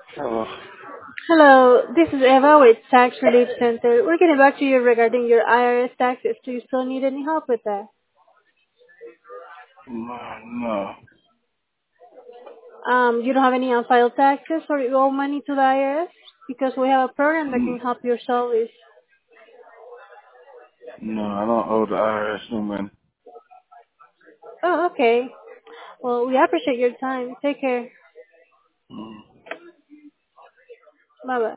Oh, Hello, this is Eva with Tax Relief Center. We're getting back to you regarding your IRS taxes. Do you still need any help with that? no. You don't have any unfiled taxes or you owe money to the IRS? Because we have a program that Mm, can help you solve this. no, I don't owe the IRS no money. Oh, okay. Well, we appreciate your time. Take care. Mm. Bye bye.